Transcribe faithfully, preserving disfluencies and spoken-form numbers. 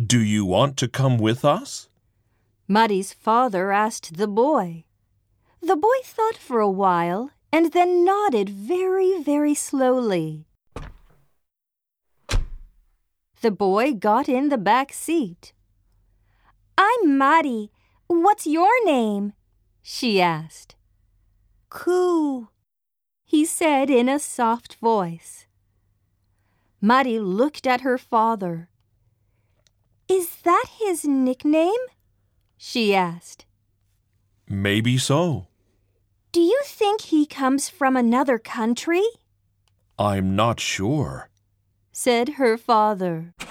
Do you want to come with us? Muddy's father asked the boy. The boy thought for a while and then nodded very, very slowly. The boy got in the back seat. "I'm Muddy. What's your name?" she asked. "Coo," he said in a soft voice. Muddy looked at her father. "Is that his nickname?" she asked. Maybe so. "Do you think he comes from another country?" I'm not sure, said her father.